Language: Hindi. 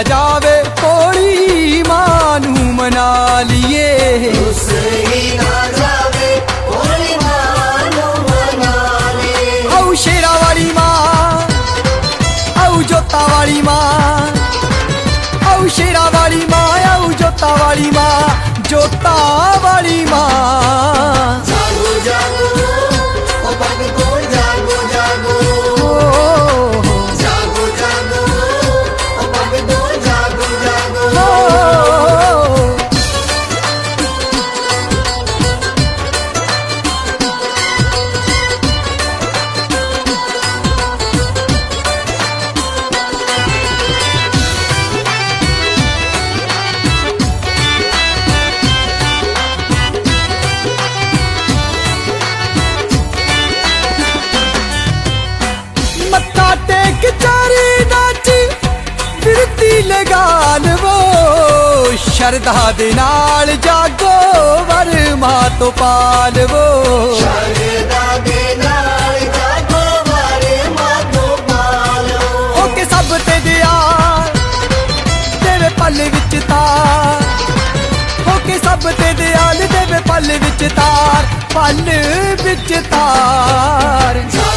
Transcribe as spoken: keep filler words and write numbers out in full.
जावे कोड़ी मानू मना लिए। रुस ही ना जावे कोड़ी मानू मना लिए। औ शेरा वाली माँ, औ जोता वाली माँ, औ शेरा वाली माँ, औ जोता वाली माँ, जोता वाली माँ। जागो जागो ओ भक्तो जागो जागो, जागो जागो ओ भक्तो जागो जागो। मत्था टेक चारी नाची फिरती लगान वो, शरधा दे नाल जागो वर मां तो पाल वो। शरधा दे नाल जागो वर मां तो पाल वो। ओके सब ते दयाल देवे पल विच तार, ओके सब ते दयाल देवे पल विच तार, पल विच तार।